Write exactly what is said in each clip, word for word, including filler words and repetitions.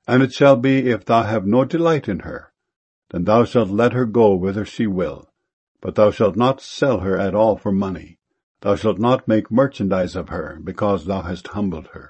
And it shall be, if thou have no delight in her, then thou shalt let her go whither she will, but thou shalt not sell her at all for money. Thou shalt not make merchandise of her, because thou hast humbled her.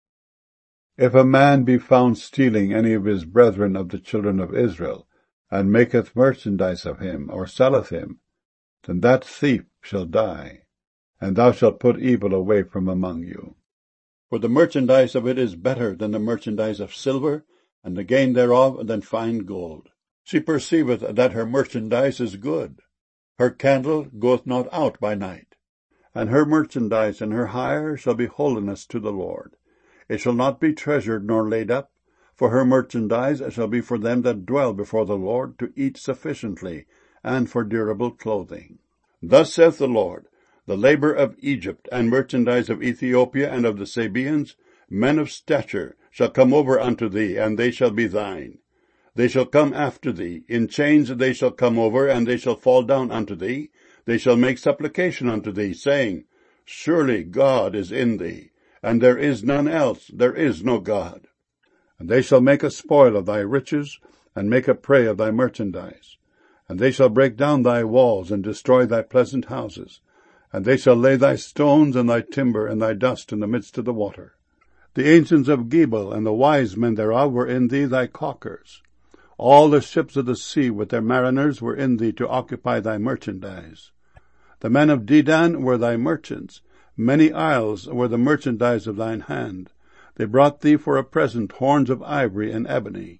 If a man be found stealing any of his brethren of the children of Israel, and maketh merchandise of him, or selleth him, then that thief shall die, and thou shalt put evil away from among you. For the merchandise of it is better than the merchandise of silver, and the gain thereof than fine gold. She perceiveth that her merchandise is good. Her candle goeth not out by night. And her merchandise and her hire shall be holiness to the Lord. It shall not be treasured nor laid up, for her merchandise shall be for them that dwell before the Lord, to eat sufficiently, and for durable clothing. Thus saith the Lord, the labor of Egypt, and merchandise of Ethiopia and of the Sabaeans, men of stature, shall come over unto thee, and they shall be thine. They shall come after thee, in chains they shall come over, and they shall fall down unto thee. They shall make supplication unto thee, saying, Surely God is in thee, and there is none else, there is no God. And they shall make a spoil of thy riches, and make a prey of thy merchandise. And they shall break down thy walls, and destroy thy pleasant houses. And they shall lay thy stones and thy timber and thy dust in the midst of the water. The ancients of Gebal and the wise men thereof were in thee thy caulkers. All the ships of the sea with their mariners were in thee to occupy thy merchandise. The men of Dedan were thy merchants. Many isles were the merchandise of thine hand. They brought thee for a present horns of ivory and ebony.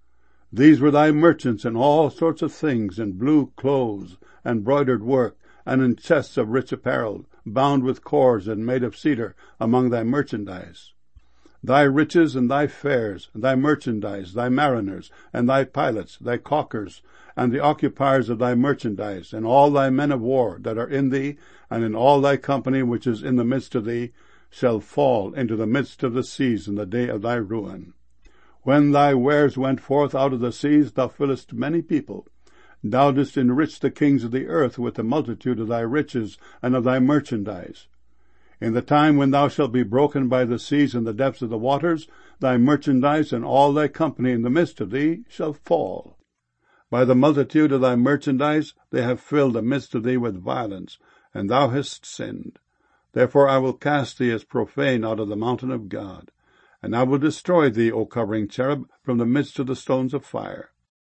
These were thy merchants in all sorts of things, in blue clothes, and broidered work, and in chests of rich apparel, bound with cords and made of cedar, among thy merchandise. Thy riches and thy fares, thy merchandise, thy mariners, and thy pilots, thy caulkers, and the occupiers of thy merchandise, and all thy men of war that are in thee, and in all thy company which is in the midst of thee, shall fall into the midst of the seas in the day of thy ruin. When thy wares went forth out of the seas, thou fillest many people. Thou didst enrich the kings of the earth with the multitude of thy riches and of thy merchandise. In the time when thou shalt be broken by the seas and the depths of the waters, thy merchandise and all thy company in the midst of thee shall fall. By the multitude of thy merchandise they have filled the midst of thee with violence, and thou hast sinned. Therefore I will cast thee as profane out of the mountain of God, and I will destroy thee, O covering cherub, from the midst of the stones of fire.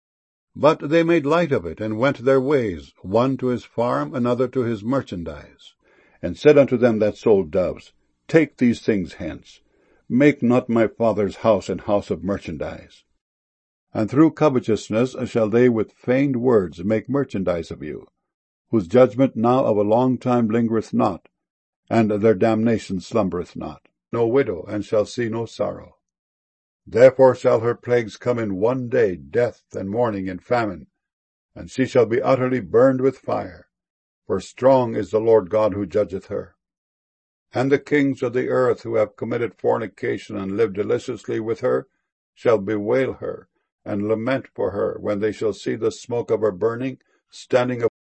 But they made light of it, and went their ways, one to his farm, another to his merchandise, and said unto them that sold doves, Take these things hence. Make not my father's house an house of merchandise. And through covetousness shall they with feigned words make merchandise of you, whose judgment now of a long time lingereth not, and their damnation slumbereth not. No widow, and shall see no sorrow. Therefore shall her plagues come in one day, death and mourning and famine, and she shall be utterly burned with fire, for strong is the Lord God who judgeth her. And the kings of the earth who have committed fornication and lived deliciously with her shall bewail her, and lament for her, when they shall see the smoke of her burning, standing